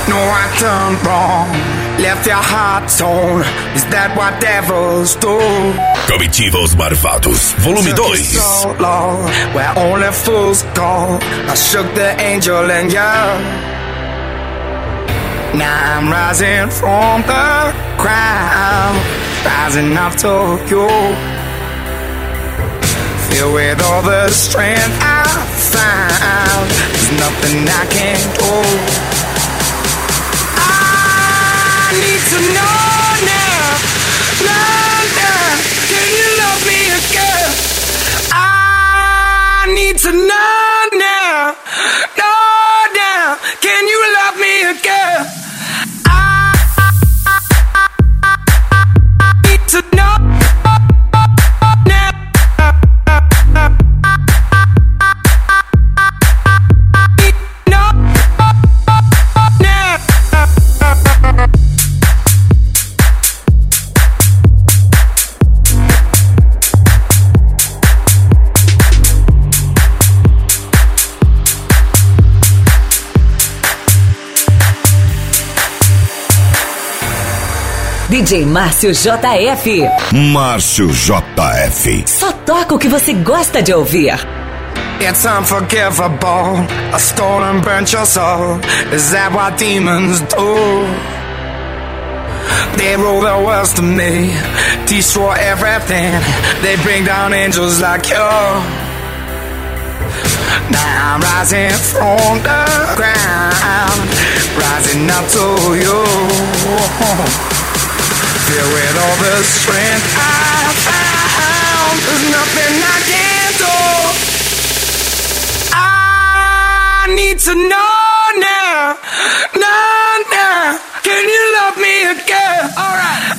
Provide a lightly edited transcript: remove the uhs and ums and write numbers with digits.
No, I done wrong. Left your heart torn. Is that what devils do? Comitiva Os Marvados, volume 2. So long, where only fools go. I shook the angel and you. Now I'm rising from the crowd, rising up to you. Filled with all the strength I found, there's nothing I can't do. I need to know now, now, can you love me again? I need to know now, can you love me again? To know now. No. Now. DJ Márcio JF. Márcio JF. Só toca o que você gosta de ouvir. It's unforgivable. I stole and burnt your soul. Is that what demons do? They rule the world to me, destroy everything. They bring down angels like you. Now I'm rising from the ground, rising up to you. Filled with all the strength I found, there's nothing I can't do. I need to know now, can you love me again? Alright.